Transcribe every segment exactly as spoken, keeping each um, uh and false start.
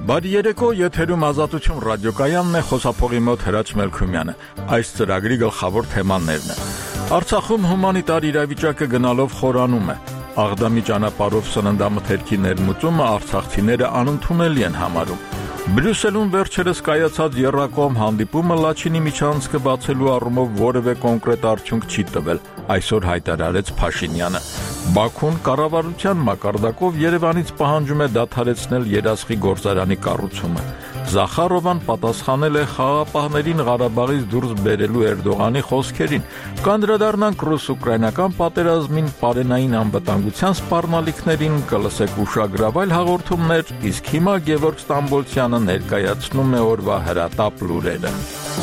Բարի երեկո, եթերում Ազատություն ռադիոկայանն է, խոսափողի մոտ Հրաչ Մելքումյանը։ Այս ծրագրի գլխավոր թեմաներն են։ Արցախում հումանիտար իրավիճակը գնալով խորանում է։ Աղդամի ճանապարհով սննդամթերքի ներմուծումը արցախցիները անընդունելի են համարում։ Բրյուսելում վերջերս կայացած եռակողմ հանդիպումը Լաչինի միջանցքը բացելու առումով որևէ կոնկրետ արդյունք չի տվել, այսօր հայտարարեց Փաշինյանը։ Բաքուն կառավարության մակարդակով Երևանից պահանջում է դադարեցնել երասխի գործարանի կառուցումը։ Զախարովան պատասխանել է խաղաղապահներին Ղարաբաղից դուրս բերելու Էրդողանի խոսքերին։ Կանդրադառնանք ռուս-ուկրաինական պատերազմին, պարենային անվտանգության սպառնալիքներին, կլսեք ուշագրավայր հաղորդումներ, իսկ հիմա Գևորգ Ստամբոլցյանը ներկայացնում է օրվա հրատապ լուրերը։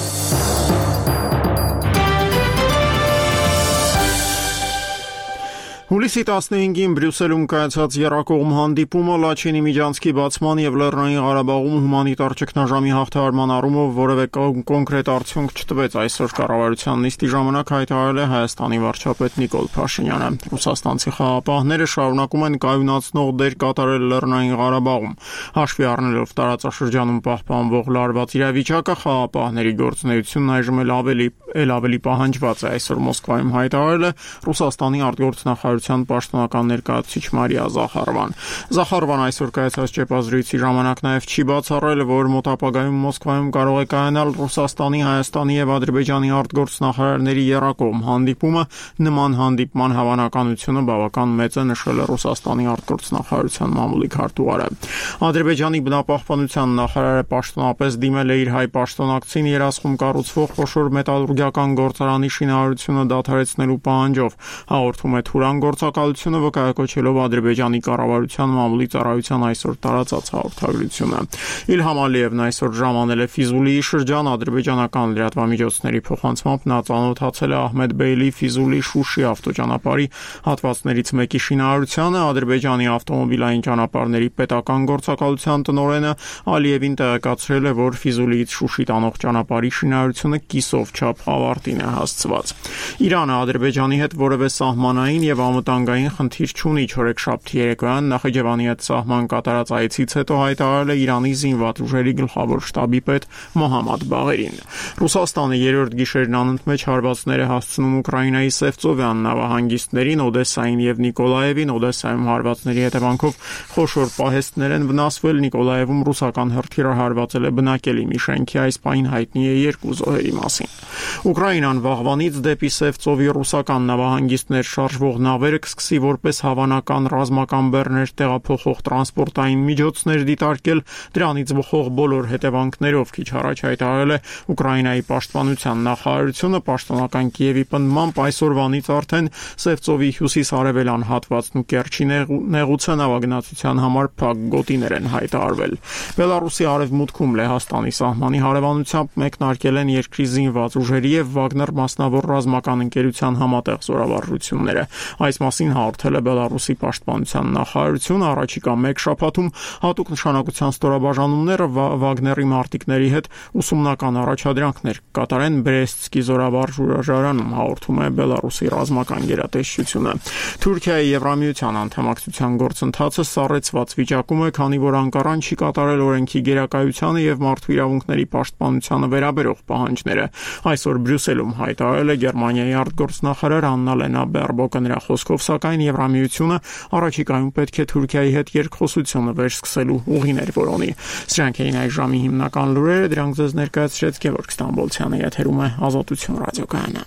Հուլիսի տասնհինգին Բրյուսելում կայացած եռակողմ հանդիպումը Լաչինի միջանցքի բացման եւ Լեռնային Ղարաբաղում հումանիտար ճգնաժամի հաղթահարման առումով որևէ կոնկրետ արդյունք չտվեց, այսօր կառավարության նիստի ժամանակ հայտարարել է Հայաստանի վարչապետ Նիկոլ Փաշինյանը։ Ռուսաստանցի խաղաղապահները շարունակում են կայունացնող դեր կատարել Լեռնային Ղարաբաղում։ Հաշվի առնելով տարածաշրջանում պահպանվող լարված իրավիճակը, խաղաղապահների գործունեությունն այժմ էլ ավելի էլ ավելի պահանջված է, այսօր Մոսկվայում հայտարարել է Ռուսաստանի արտգործնախարարության պաշտոնական ներկայացուցիչ Մարիա Զախարովան։ Զախարովան այսօր կայացած ճեպազրույցի ժամանակ նաև չի բացառել, որ մոտ ապագայում Մոսկվայում կարող է կայանալ Ռուսաստանի, Հայաստանի եւ Ադրբեջանի արտգործնախարարների եռակողմ հանդիպումը։ Նման հանդիպման հավանականությունը բավական մեծ է, նշել է Ռուսաստանի արտգործնախարարության մամուլի քարտուղարը։ Ադրբեջանի բնապահպանության նախարարը պաշտոնապես դիմել է իր հայ պաշտոնակցին երասխում կառուցվող խոշոր մետալուրգիական գործարանի շինարարությունը դադարեցնելու պահանջով, հաղորդում է Թուրան գործակալությունը, վկայակոչելով Ադրբեջանի կառավարության մամուլի ծառայության այսօր տարածած հաղորդագրությունը։ Իլհամ Ալիևն այսօր ժամանել է Ֆիզուլիի շրջան, ադրբեջանական լրատվամիջոցների փոխանցմամբ նա ծանոթացել է Ահմեդ Բեյլի Ֆիզուլի-Շուշի ավտոճանապարհի հատվածներից մեկի շինարարությանը, Ադրբեջանի ավտոմոբիլային ճանապարհների պետական գործակալության տնօրենը Ալիևին տեղեկացրել է, որ Ֆիզուլիից Շուշի տանող ճանապարհի շինարարությունը կիսով չափ ավարտին է հասցված։ Իրանը Ադրբեջանի հետ որևէ սահմանային եւ անվտանգային խնդիր չունի, չորեքշաբթի երեկոյան Նախիջևանի հետ սահման կատարած այցից հետո հայտարարել է Իրանի զինված ուժերի գլխավոր շտաբի պետ Մոհամմադ Բաղերին։ Ռուսաստանը երրորդ գիշերն անընդմեջ հարվածներ է հասցնում Ուկրաինայի Սևծովյան նավահանգիստներին, Օդեսային եւ Նիկոլաևին։ Օդեսայում հարվածների հետևանքով խոշոր պահեստներ են վնասվել, Նիկոլաևում ռուսական հրթիռը հարվածել է բնակելի մի շենքի, այս պահին հայտնի է երկու զոհերի մասին։ Ուկրաինան վաղվանից դեպի Սևծովի ռուսական նավահանգիստներ շարժվող նավերը կսկսի որպես հավանական ռազմական բեռներ տեղափոխող տրանսպորտային միջոցներ դիտարկել, դրանից բխող բոլոր հետևանքներով, քիչ առաջ հայտարարել է Ուկրաինայի պաշտպանության նախարարությունը, պաշտոնական Կիևի պնդմամբ այսօրվանից արդեն Սևծովի հյուսիս-արևելյան հատվածն ու Կերչի նեղուցը նավագնացության համար փակ գոտիներ են հայտարարվել։ Բելարուսի արևմուտքում Լեհաստանի սահմանի հարևանությամբ մեկնարկել են երկրի զինված ուժերի եւ Վագներ մասնավոր ռազմական ընկերության համատեղ զորավարժությունները։ Այս մասին հաղորդել է Բելարուսի պաշտպանության նախարարությունը, առաջիկա մեկ շաբաթում հատուկ նշանակության ստորաբաժանումները Վագների մարտիկների հետ ուսումնական առաջադրանքներ կկատարեն Բրեստսկի զորավարժարանում, հաղորդում է Բելարուսի ռազմական գերատեսչությունը։ Թուրքիայի Եվրամիության անդամակցության գործընթացը սառեցված վիճակում է, քանի որ Անկարան չի կատարել օրենքի գերակայությանը եւ մարդու իրավունքների պաշտպանությանը վերաբերող պահանջները։ Այսօր Բրյուսելում հայտարարել է Գերմանիայի արտգործնախարար Աննա Լենա Բերբոկը, նրա խոսքով սակայն Եվրամիությունը առաջիկայում պետք է Թուրքիայի հետ երկխոսությունը վերսկսելու ուղիներ որոնի։ Սրանք էին այս ժամի հիմնական լուրերը, դրանք ձեզ ներկայացրեց Գևորգ Ստամբոլցյանը, եթերում է Ազատություն ռադիոկայանը։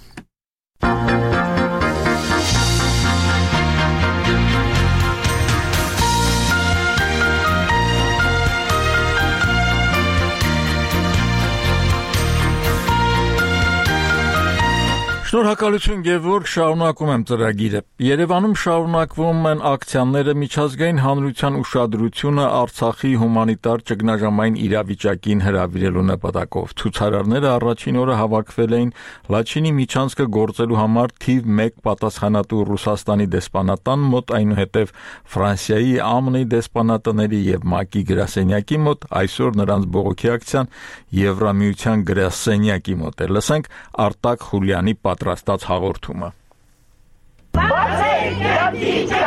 Շնորհակալություն Գևորգ, շարունակում եմ ծրագիրը։ Երևանում շարունակվում են ակցիաները միջազգային հանրության ուշադրությունը Արցախի հումանիտար ճգնաժամային իրավիճակին հրավիրելու նպատակով։ Ցուցարարները առաջին օրը հավաքվել էին Լաչինի միջանցքը գործելու համար թիվ մեկ պատասխանատու Ռուսաստանի դեսպանատան մոտ, այնուհետև Ֆրանսիայի, ԱՄՆ-ի դեսպանատների եւ ՄԱԿ-ի գրասենյակի մոտ, այսօր նրանց բողոքի ակցիան Եվրամիության գրասենյակի մոտ է։ Լսենք Արտակ Խուլյանի պատրաստած հաղորդումը։